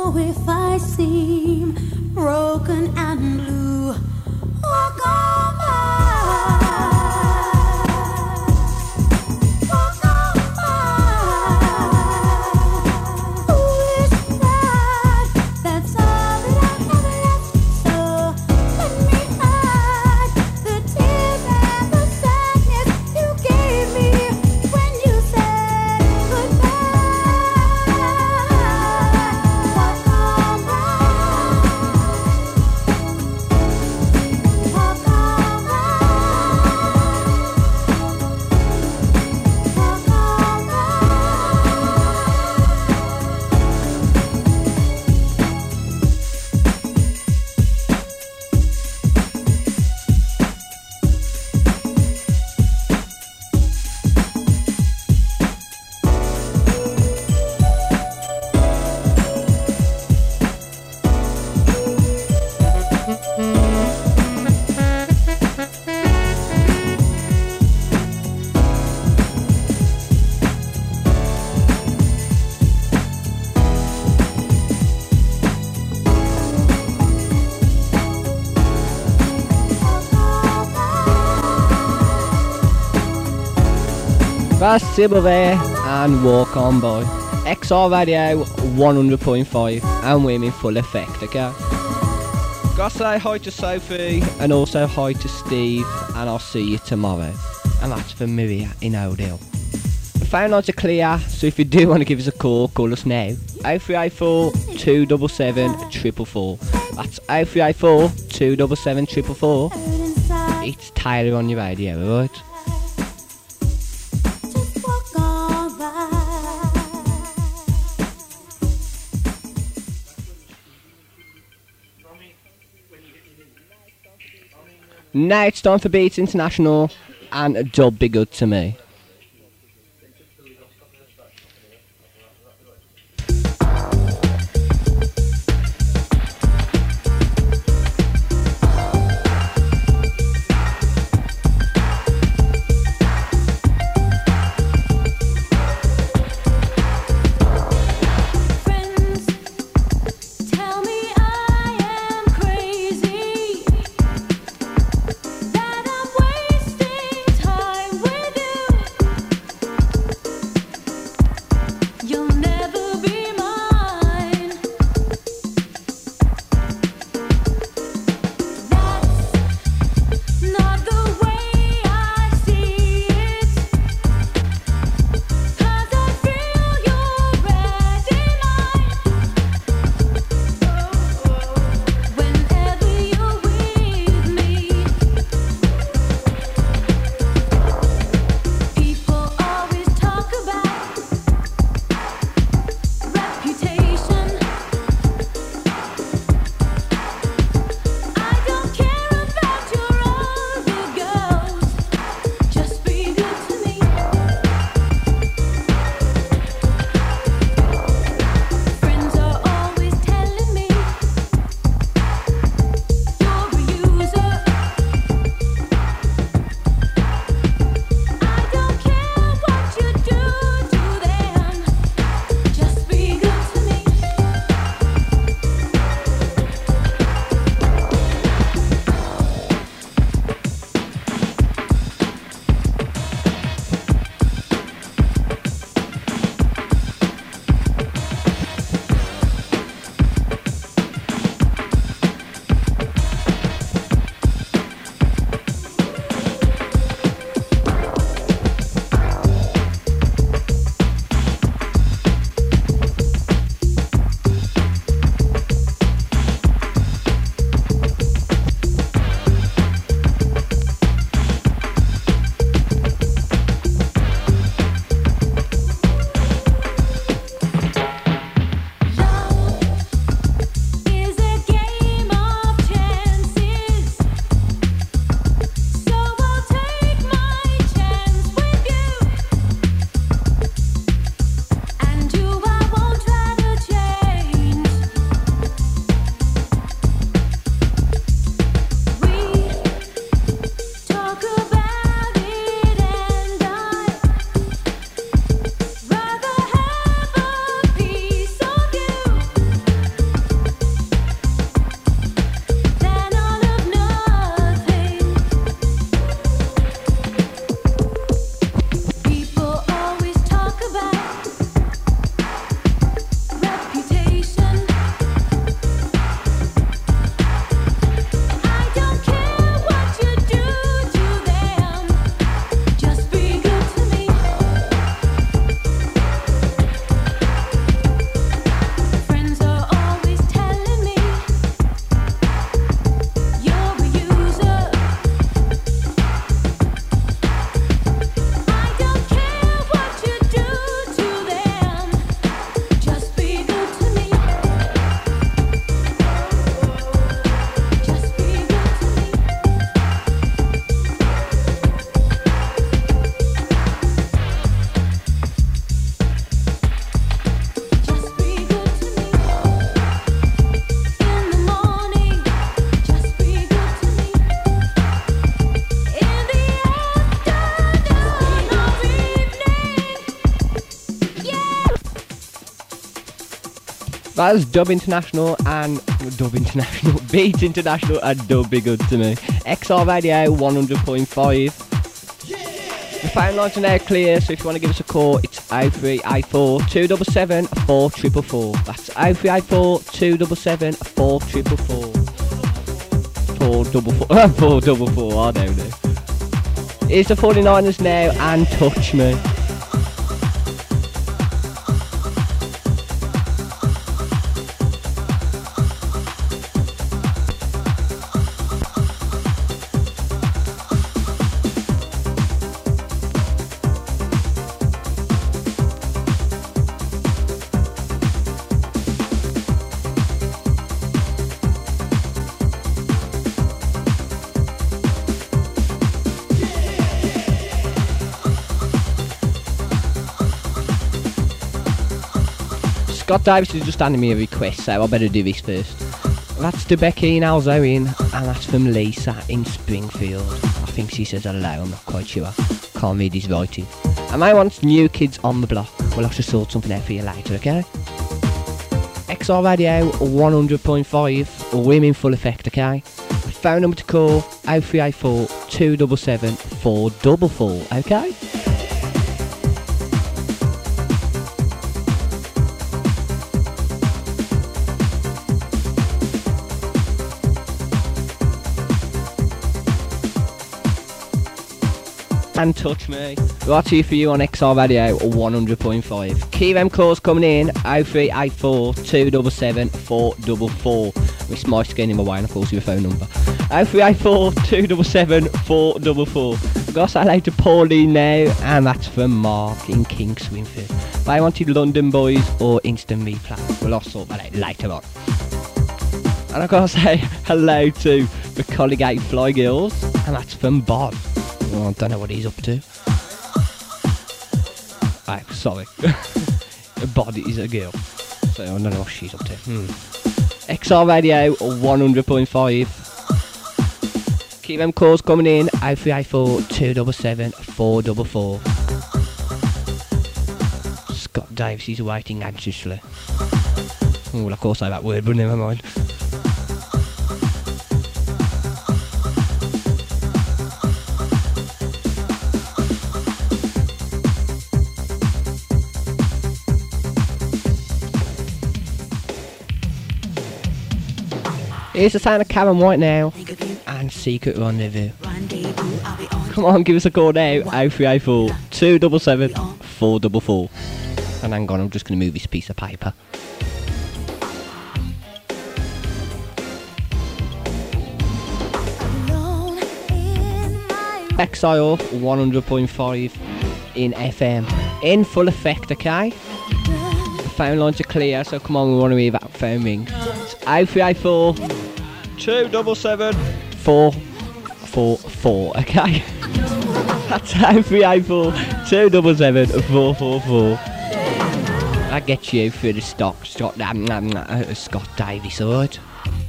So if I seem broken and blue, walk on by. Walk on by. Who is that? That's all that I have left. So let me hide the tears and the sadness you gave me when you said goodbye. Walk on by. Walk on by. Walk on by. That's Sybil there and Walk On By. XR Radio 100.5 and we're in full effect, okay? Gotta say hi to Sophie and also hi to Steve, and I'll see you tomorrow. And that's for Maria in Odell. The phone lines are clear, so if you do want to give us a call, call us now. 0384 277 444. That's 0384 277 444. It's Tyler on your radio, alright? Just walk on by. Now it's time for Beats International and Dub Be Good To Me. Friends tell me I am crazy, that I'm wasting time with you. That was Dub International and Beat International and Dub Be Good To Me. XR Radio 100.5. The phone lines are now clear, so if you want to give us a call, it's 0384 277 4444. That's 0384 277 4444. 444, I don't know. It's the 49ers now and Touch Me. Scott Davis is just handing me a request, so I better do this first. That's to Becky in Alzoin, and that's from Lisa in Springfield. I think she says hello, I'm not quite sure. Can't read his writing. And I want New Kids on the Block. We'll have to sort something out for you later, okay? XR Radio 100.5, Women Full Effect, okay? Phone number to call 0384 277 444, okay? And Touch Me. Right here for you on XR Radio 100.5. Key them calls coming in 0384 277 444. With my skin in my way, and of course your phone number 0384 277 444. We've got to say hello to Pauline now, and that's from Mark in King Swinford. They wanted London Boys or Instant Replay. We'll all sort that out later on. And I've got to say hello to the Colligate Fly Girls, and that's from Bob. Well, I don't know what he's up to. Oh, sorry. Body is a girl, so I don't know what she's up to. XR Radio 100.5. Keep them calls coming in 0384 277 444. Scott Davis is waiting anxiously. Oh, well, of course I say that word, but never mind. Here's the sound of Karen White now and Secret Rendezvous. Come on, give us a call now 0384 277 444. And hang on, I'm just going to move this piece of paper. XIO 100.5 in FM. In full effect, okay? The phone lines are clear, so come on, we want to hear that phone ring. It's 0384 277 444, okay? That's 0384 277 444. That gets you through the Scott Davis, alright?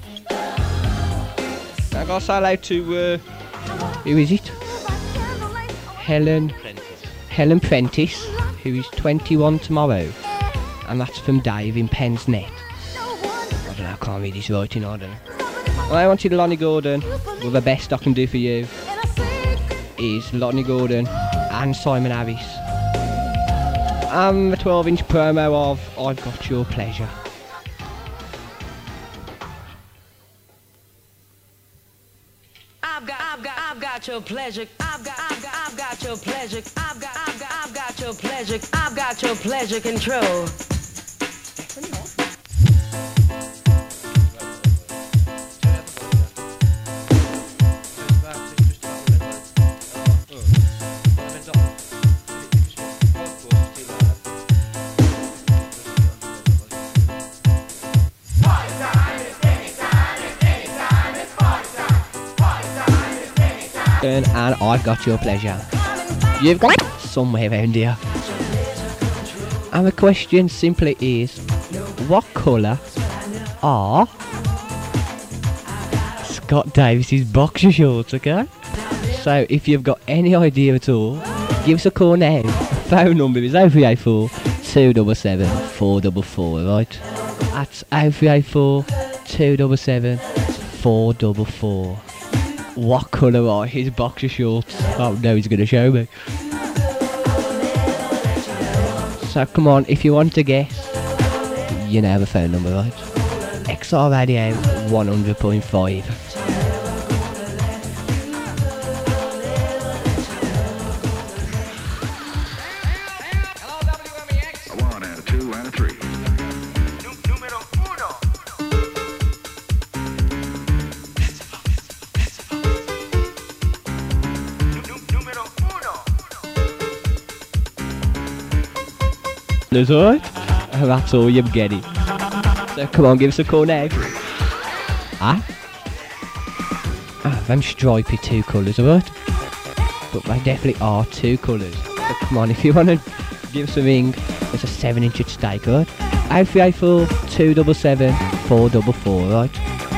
I gotta say hello to, who is it? Helen Prentice, who is 21 tomorrow. And that's from Dave in Penn's Net. I don't know, I can't read his writing, I don't know. Well, I wanted Lonnie Gordon. Well, the best I can do for you is Lonnie Gordon and Simon Harris. And the 12-inch promo of I've Got Your Pleasure. I've got your pleasure. I've got your pleasure. I've got your pleasure. I've got your pleasure control. And I've got your pleasure. You've got somewhere around here. And the question simply is, what colour are Scott Davis's boxer shorts, okay? So if you've got any idea at all, give us a call now. The phone number is 0384 277 444, right? That's 0384 277 444. What colour are his boxer shorts? Oh no, he's going to show me. So come on, if you want to guess, you know the phone number, right? XR Radio 100.5. That's alright. That's all you're getting. So come on, give us a call now. Them stripy two colours, alright? But they definitely are two colours. So come on, if you want to give us a ring, there's a 7-inch at stake, alright? 0384 277 444, right?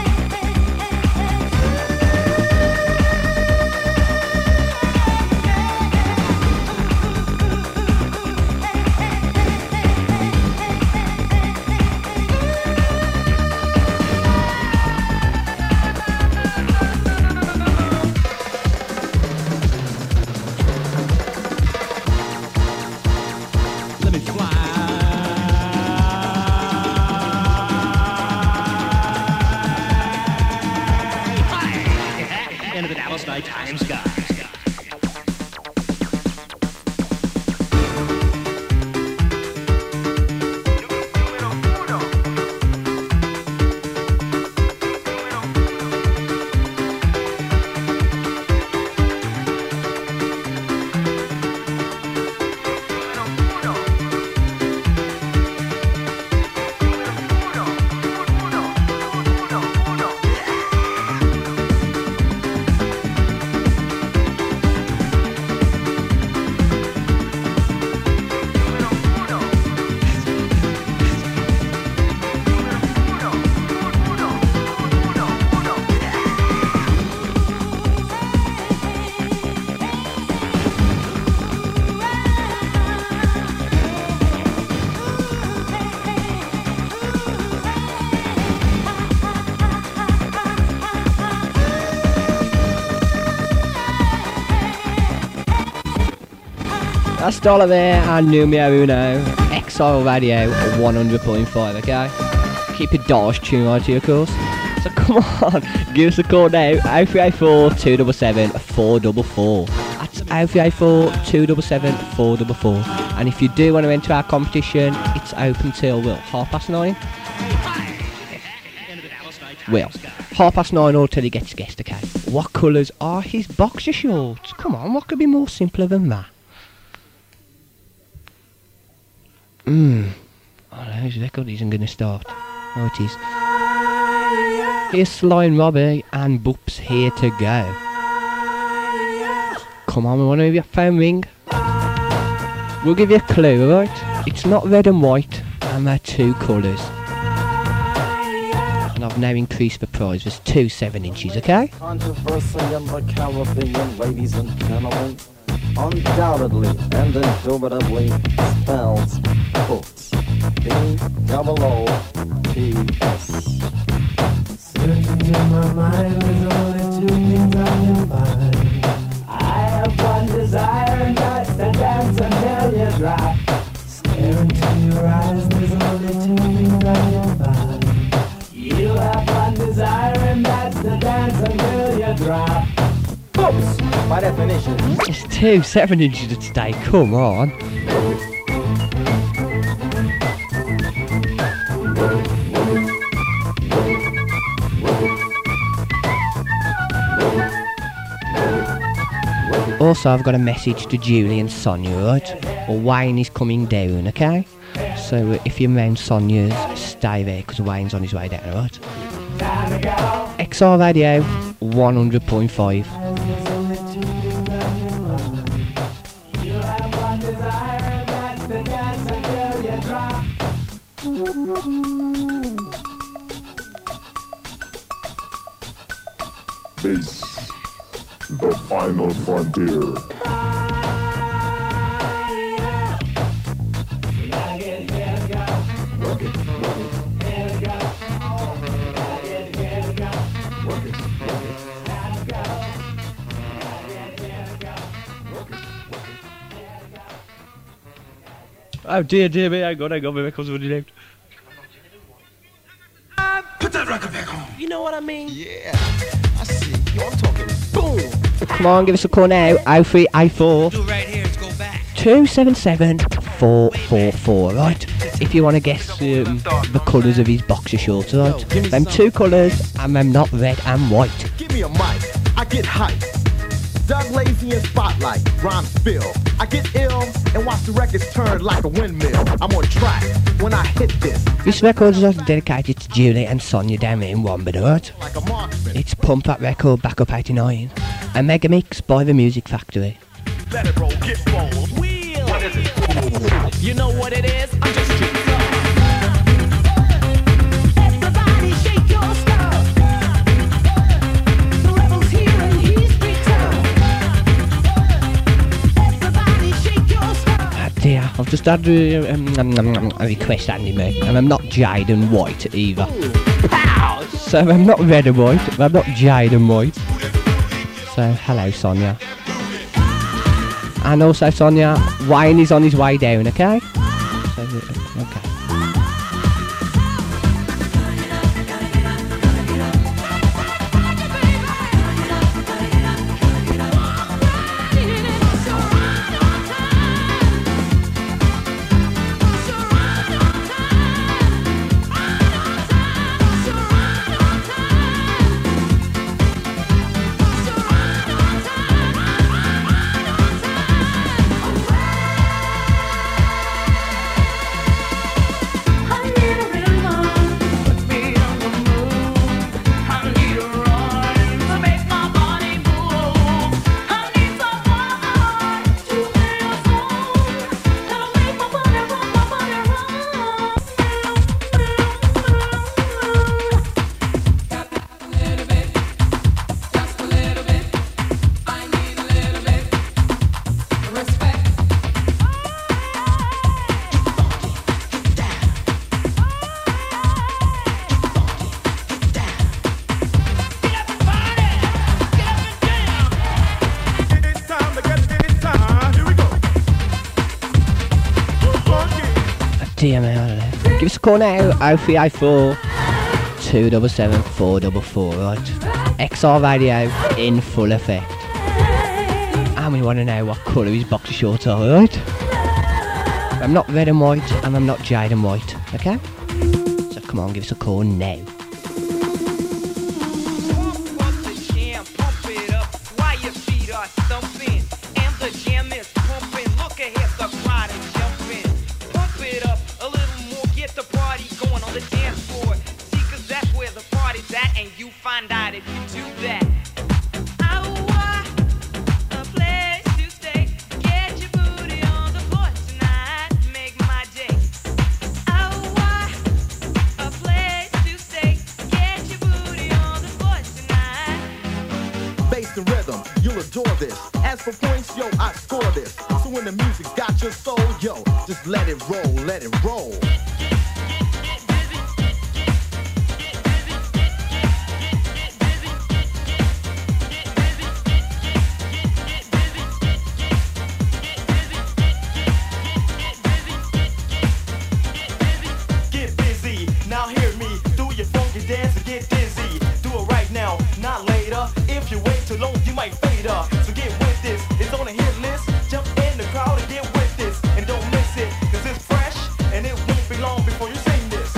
That's Dollar there and Numero Uno, XR Radio 100.5, okay? Keep your Dodge tune on to you, of course. So come on, give us a call now, 0384 277 444. That's 0384 277 444. And if you do want to enter our competition, it's open till, well, 9:30? Well, 9:30 or till he gets guessed, okay? What colours are his boxer shorts? Come on, what could be more simpler than that? Oh no, his record isn't going to start. Oh, it is. Here's Sly and Robbie and Boops Here to Go. Come on, we want to have your phone ring. We'll give you a clue, alright? It's not red and white, and they're two colours. And I've now increased the prize. There's two 7-inches, okay? Controversy in the Caribbean, ladies and gentlemen, undoubtedly and indubitably spells books. B-O-O-P-S. Searching in my mind, there's only two things on your mind. I have one desire, and that's to dance until you drop. Stare into your eyes, there's only two things on your mind. You have one desire, and that's to dance until you drop. Books, by definition. It's two 7-inches at stake, come on. Also, I've got a message to Julie and Sonia, right? Well, Wayne is coming down, okay? So if you're around Sonia's, stay there, because Wayne's on his way down, right? XR Radio 100.5. This, the final frontier. Oh dear me, hang on, my record's already named. Put that record back on. You know what I mean? Yeah, I see. Yo, I'm talking boom. Come on, give us a call now. 0384 Do it right here. Let's go back. 277 444, right? If you want to guess the colours of his boxer shorts, right? Yo, give me Them some. 2 colours, and them not red and white. Give me a mic. I get hype. Doug Lazy in spotlight. Rhymes spill. I get ill and watch the records turn like a windmill. I'm on track when I hit this. This record is also dedicated to Julie and Sonia down there in Wombat, right? Like a marksman. It's Pump That Record Backup 89, a mega mix by the Music Factory. Let it roll. Get roll. Wheel. What is it? You know what it is? I'm just street talk. Everybody shake your stuff. The rebels here and he's street town. Everybody shake your stuff. Dear, I've just had a request handed me, and I'm not jade and white either. So I'm not red and white, but I'm not jade and white. So hello Sonia. And also Sonia, Wayne is on his way down, okay? So, okay. Dear me, I don't know. Give us a call now, 0384 277 444, right? XR radio in full effect. And we want to know what colour his boxer shorts are, right? I'm not red and white, and I'm not jade and white, okay? So come on, give us a call now. Let it roll, let it roll. Get busy, now hear me. Do your funky dance and get dizzy. Do it right now, not later. If you wait too long, you might fade up. So get with this, it's on a hit list. Jump in the crowd and get with this. And don't miss it, cause it's fresh. And it won't be long before you sing this.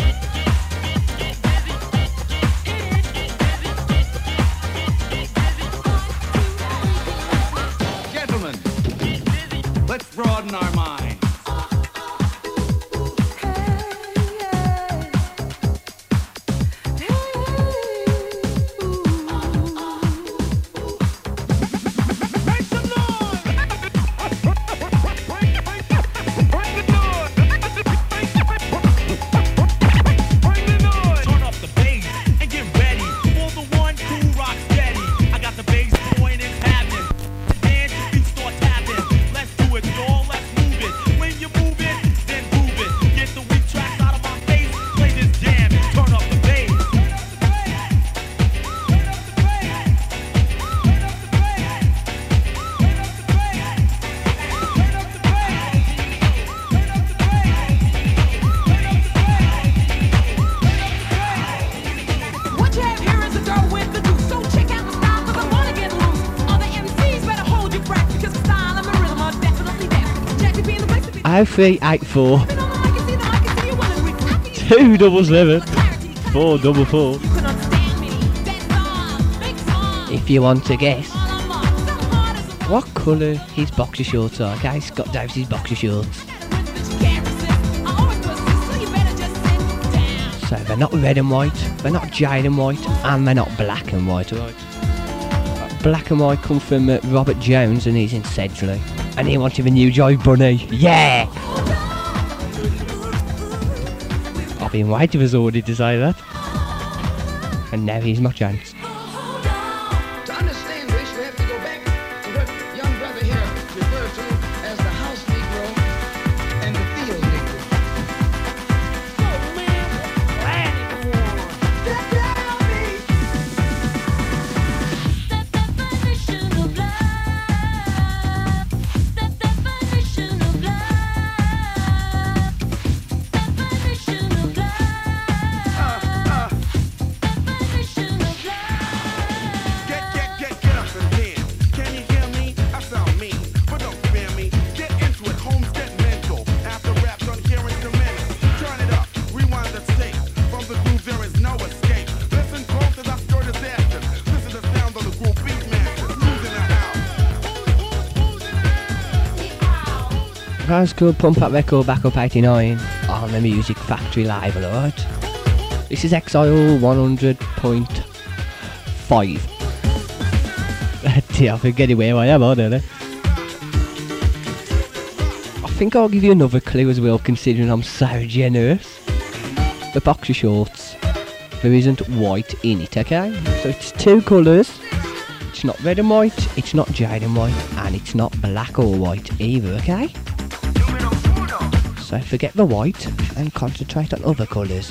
Gentlemen, let's broaden our minds. Let's do it, y'all, let's move it. 0384 277 444. If you want to guess what colour his boxer shorts are, okay? Scott Davis's boxer shorts. So they're not red and white, they're not jade and white, and they're not black and white, alright? Black and white come from Robert Jones, and he's in Sedgley. And he wanted a new Jive Bunny. Yeah! I've been waiting for somebody to say that. And now here's my chance. To understand this, you have to go back to what young brother here referred to as the house Negro and the field Negro. That's called Pump That Record Back Up 89 on the Music Factory Live, alright? This is Exile 100.5. Dear, I forget where I am, I don't know. I think I'll give you another clue as well, considering I'm so generous. The boxer shorts, there isn't white in it, okay? So it's two colours. It's not red and white, it's not jade and white, and it's not black or white either, okay? So forget the white and concentrate on other colours.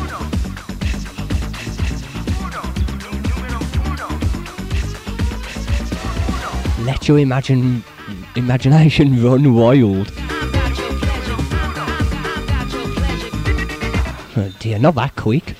Let your imagination run wild. Oh dear, not that quick.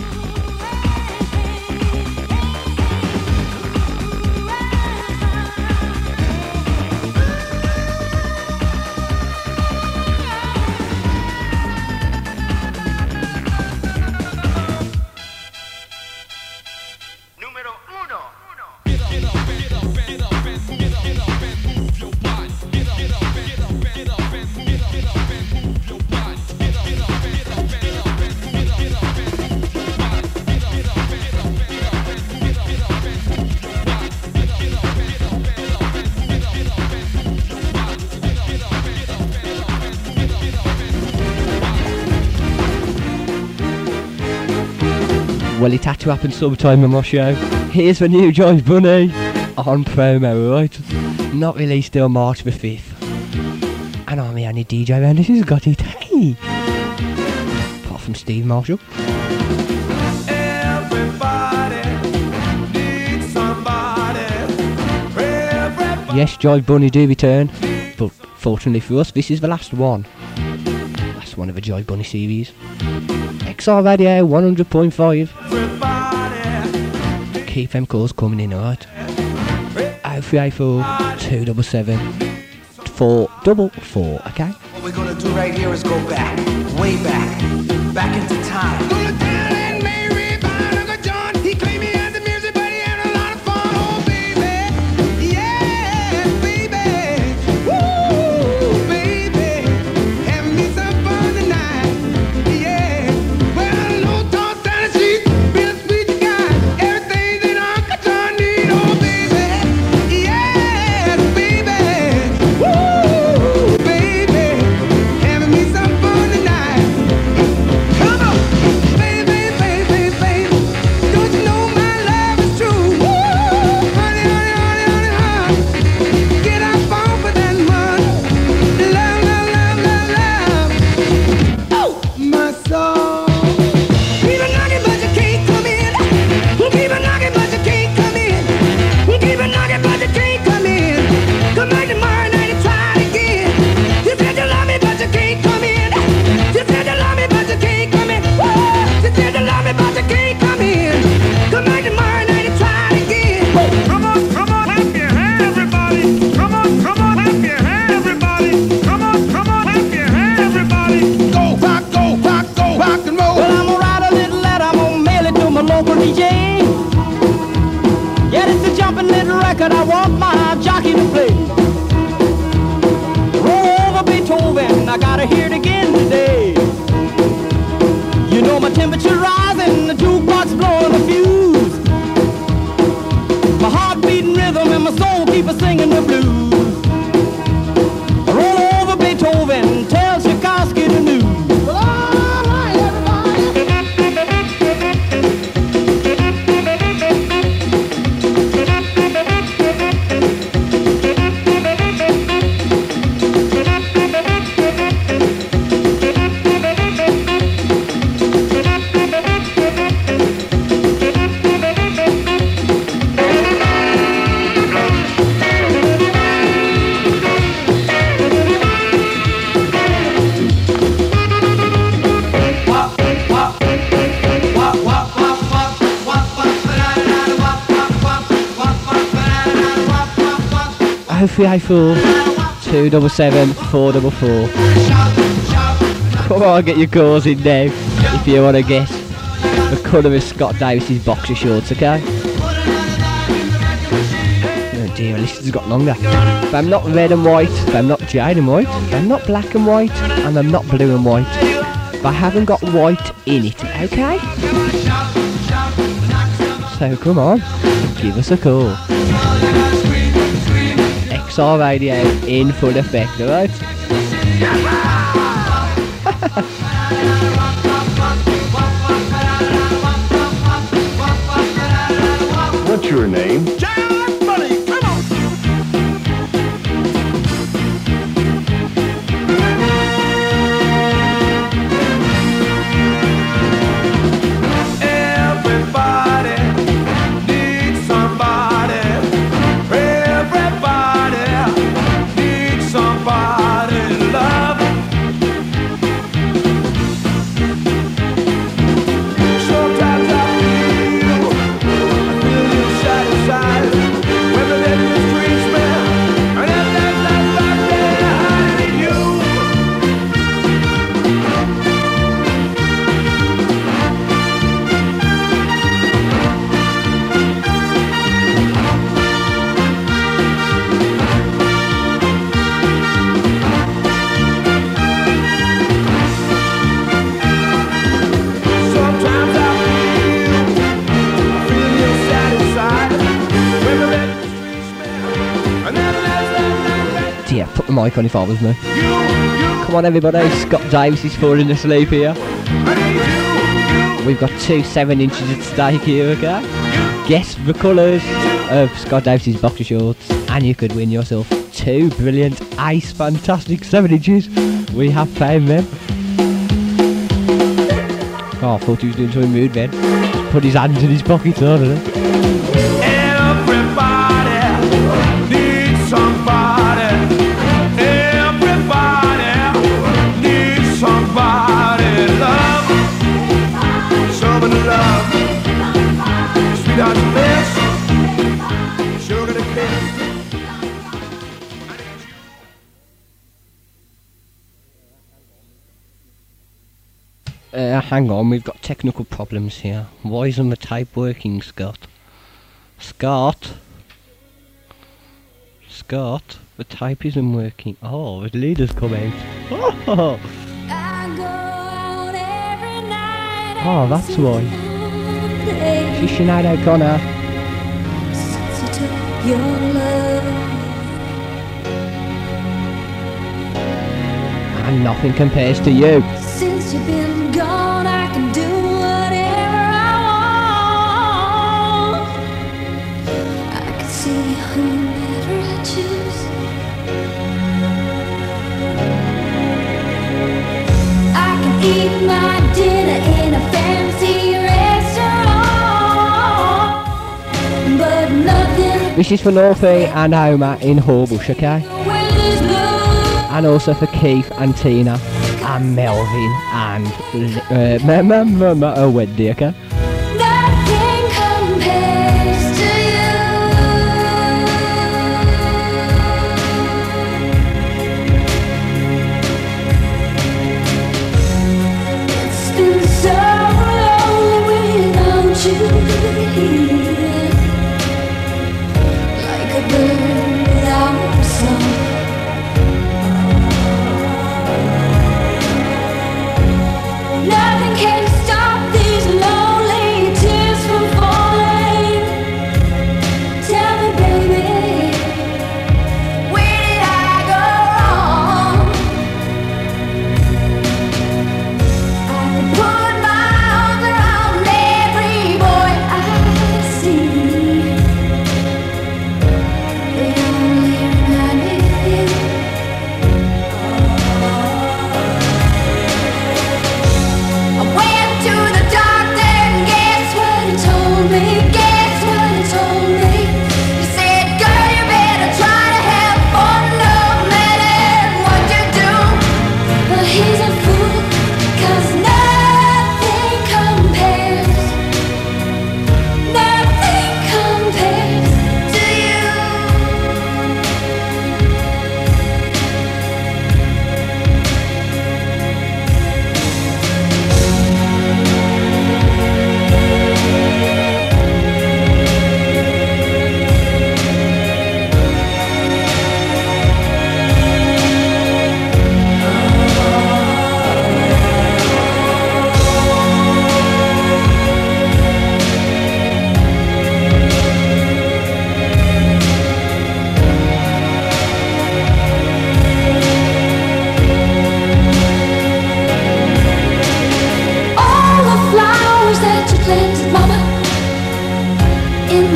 Well, it had to happen sometime on my show. Here's the new Jive Bunny on promo, right? Not released till March the 5th. And I'm the only DJ around who's got it. Hey! Apart from Steve Marshall. Yes, Jive Bunny do return, but fortunately for us, this is the last one. Last one of the Jive Bunny series. XR Radio 100.5. Keep them calls coming in, alright? 0384 277 444, okay? What we're gonna do right here is go back, way back into time. Baby, DJ. Yeah, it's a jumping little record I want my jockey to play. Roll over Beethoven, I gotta hear it again today. You know my temperature's rising, the jukebox blowing a fuse. My heart beating rhythm and my soul keep a singing the blues. Roll over Beethoven, tell Tchaikovsky the news. Well, all right, Hopefully 277 444. Come on, get your calls in now if you want to guess the colour of Scott Davis's boxer shorts, okay? Oh dear, this has got longer. But I'm not red and white, but I'm not jade and white, but I'm not black and white, and I'm not blue and white. But I haven't got white in it, okay? So come on, give us a call. XR Radio in full effect, alright? What's your name? Yeah, put the mic on if I was me. Come on everybody, Scott Davis is falling asleep here. We've got 2 7-inches at stake here, okay? Guess the colours of Scott Davis's boxer shorts and you could win yourself 2 brilliant, ace, fantastic 7-inches. We have found them. Oh, I thought he was doing something mood then. Just put his hands in his pockets, I don't know. Everybody needs somebody. Everybody needs somebody to love. Someone to love. Sweetheart to miss. Sugar to kiss. Hang on, we've got technical problems here. Why isn't the tape working, Scott? Scott, the tape isn't working. Oh, the leader's come out. Oh, oh that's why. She's Sinead O'Connor. Since you took your love, And nothing compares to you. since you've been gone, I can do whatever I want. I can see whomever I choose. I can eat my dinner in a fancy restaurant, but nothing This is for Northie and Homer in Horbush, okay? will blue. And also for Keith and Tina and Melvin and Wendy, okay? Nothing compares to you. It's been so long without you.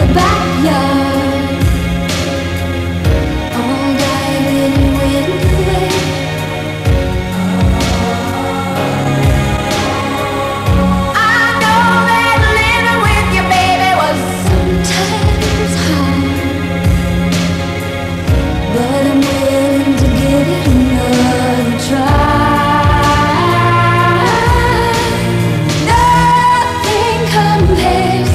backyard. All day we went away. I know that living with you, baby, was sometimes hard, but I'm willing to give it another try. Nothing compares,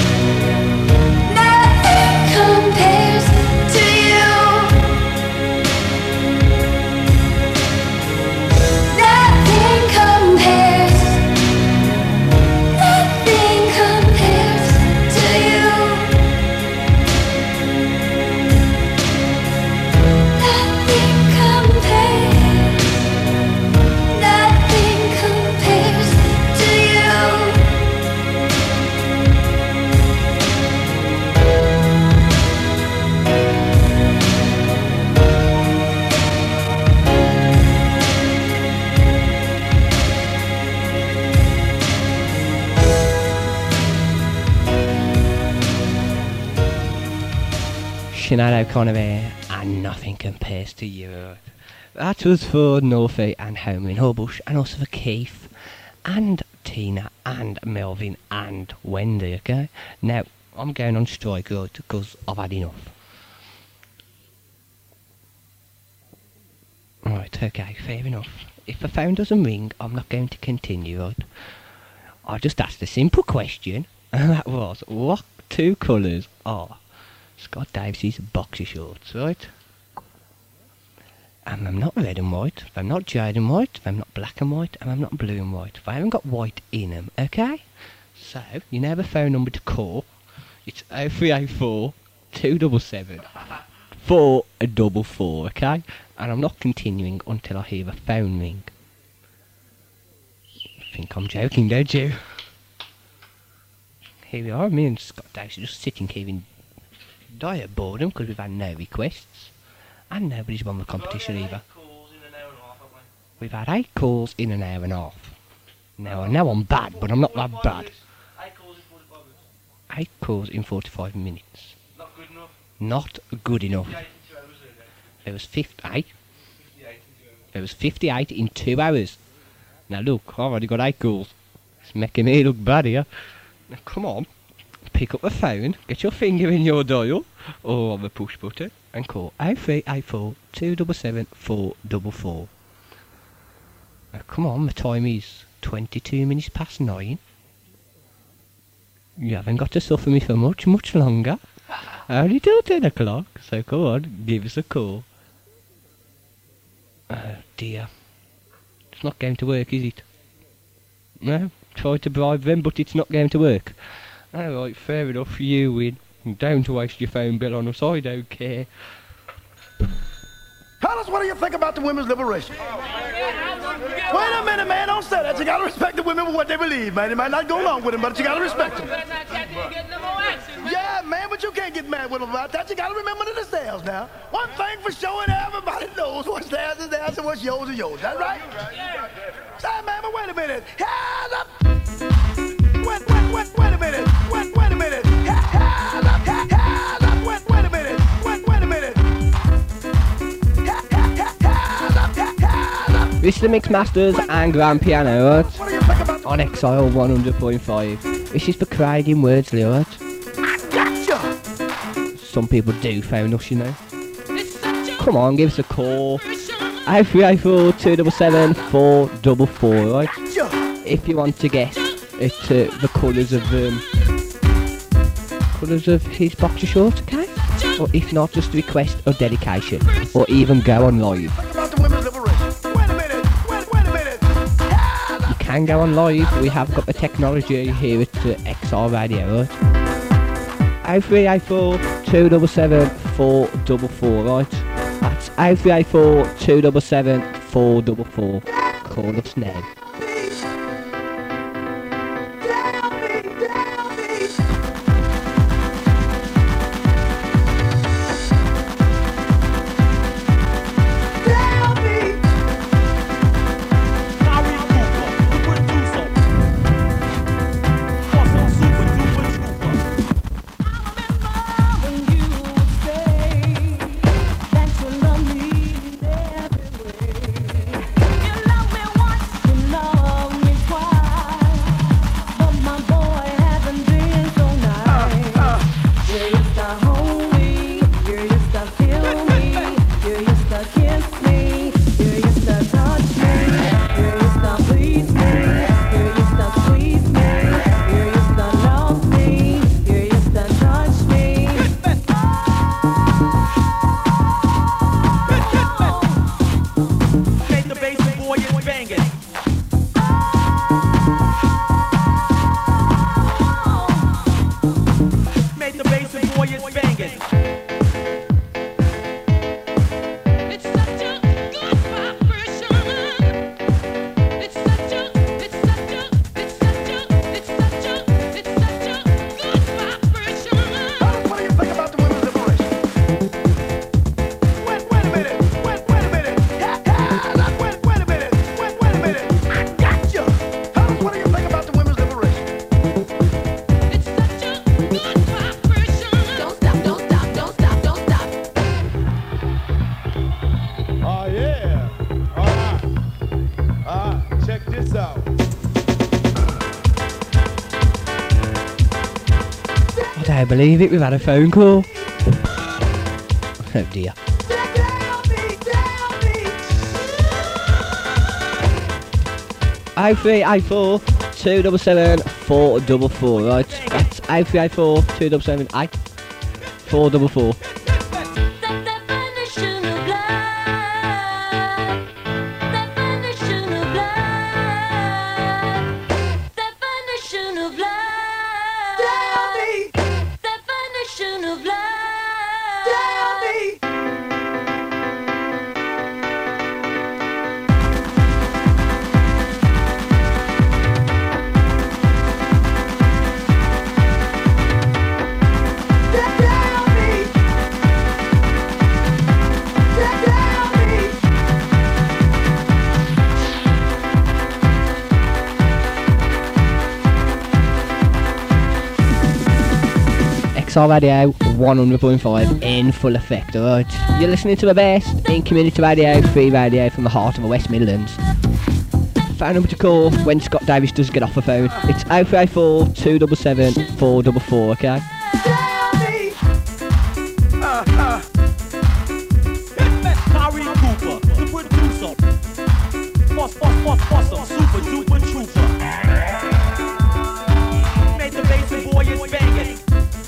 nothing compares to you. Nothing compares, nothing compares to you. Nothing compares, nothing compares to you. Sinead O'Connor and Nothing Compares to You. That was for Northie and Homer in Horbush, and also for Keith and Tina and Melvin and Wendy, okay? Now, I'm going on strike, right, because I've had enough. Right, okay, fair enough. If the phone doesn't ring, I'm not going to continue, right? I just asked a simple question, and that was, what two colours are Scott Davis's boxer shorts, right? And I'm not red and white, I'm not jade and white, I'm not black and white, and I'm not blue and white. I haven't got white in them, okay? So, you know the phone number to call. It's 0384 277 444, okay? And I'm not continuing until I hear the phone ring. I think I'm joking, don't you? Here we are, me and Scott Davis are just sitting here in dire boredom because we've had no requests and nobody's won the competition either. We've had 8 calls in an hour and a half. Now I know I'm bad, but I'm not that bad. 8 calls in 45 minutes. Not good enough. Not good enough. There was 58. There was 58 in 2 hours. Now look, I've already got 8 calls. It's making me look bad here. Now come on. Pick up the phone, get your finger in your dial, or on the push button, and call 0384 277 444. Now come on, the time is 22 minutes past 9. You haven't got to suffer me for much longer. Only till 10 o'clock, so come on, give us a call. Oh dear. It's not going to work, is it? No, try to bribe them, but it's not going to work. Alright, fair enough, you win. Don't waste your phone bill on us, I don't care. Tell us, what do you think about the women's liberation? Wait a minute, man, don't say that. You gotta respect the women for what they believe, man. It might not go along with them, but you gotta respect them. Yeah, man, but you can't get mad with them about that. You gotta remember that it's theirs now. One thing for sure, and everybody knows what's theirs is theirs and what's yours is yours. That's right? Say, man, but wait a minute. Hands up! Wait a minute. Wait a minute. Hands up! Hands up! Wait a minute. Wait a minute. This is the Mix Masters and Grand Piano, right? On Exile 100.5. This is for Craig in Wordsley, right? Some people do phone us, you know. Come on, give us a call. 0384 277 444, right? If you want to guess the colours of his boxer shorts, okay? Or if not, just request a dedication, or even go on live. You can go on live. We have got the technology here at XR Radio, right? 0384 277 444, right? That's 0384 277 444. Call us now. Don't believe it, we've had a phone call. Oh dear. 0384 277 444, right? That's 0384 277 444. XR Radio 100.5 in full effect, alright? You're listening to the best in community radio, free radio from the heart of the West Midlands. Phone number to call when Scott Davis does get off the phone. It's 0384 277 444, okay? Kyrie Cooper, the producer. Boss, super duper trooper. Made the bass boy is banging.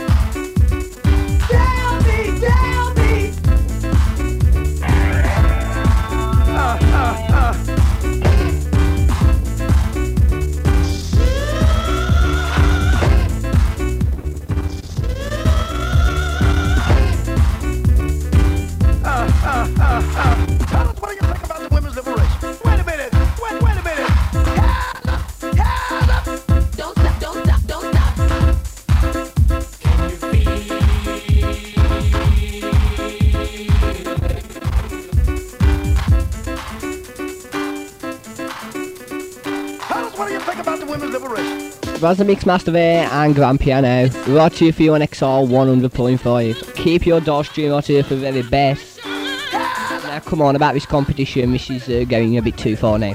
That's the Mixmaster there and Grand Piano. Right here for you on XR 100.5. Keep your DAW stream right here for the very best. Now come on about this competition, this is going a bit too far now.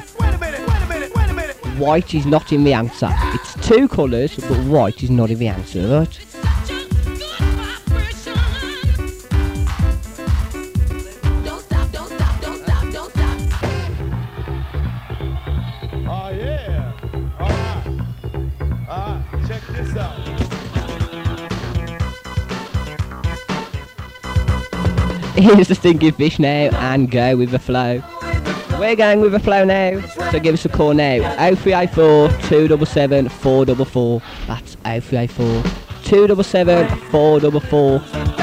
White is not in the answer. It's two colours, but white is not in the answer, right? Here's the stinking fish now and go with the flow. We're going with the flow now, so give us a call now. 0384 277 444. That's 0384 277 444.